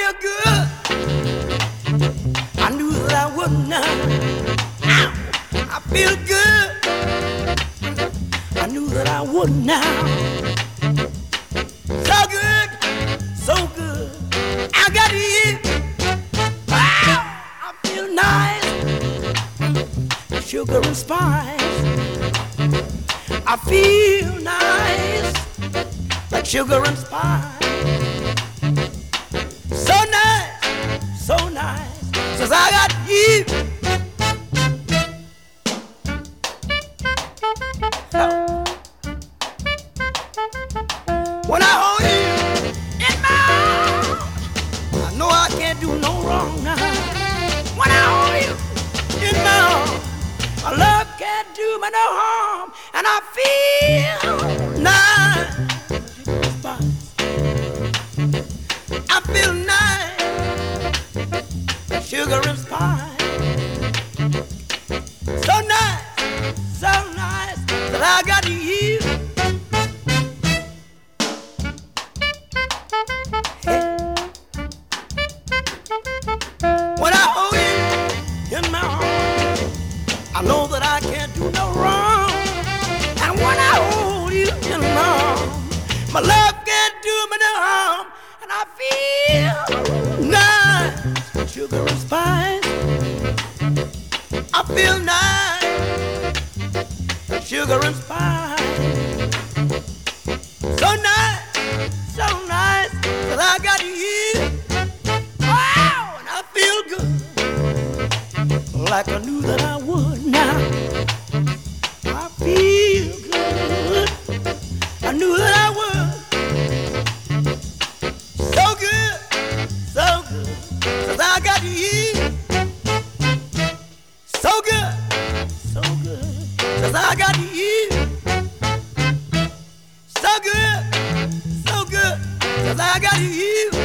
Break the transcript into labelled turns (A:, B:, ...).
A: feel good. I knew that I would not. Ow, I feel good. I knew that I would now. So good, so good. I got you. Wow, I feel nice. Sugar and spice. I feel nice, like sugar and spice. So nice, so nice, since I got you. When I hold you in my arms, I know I can't do no wrong now. When I hold you in my arms, my love can't do me no harm, and I feel nice. I feel nice, sugar and spice. So nice that I got you. When I hold you in my arms, I know that I can't do no wrong. And when I hold you in my arms, my love can't do me no harm. And I feel nice, sugar and spice. I feel nice, sugar and spice. So nice that I got you. Wow, and I feel good, like I knew that I would now. I feel good, I knew that I would. So good, 'cause I got you. So good, 'cause I got you. So good, 'cause I got you.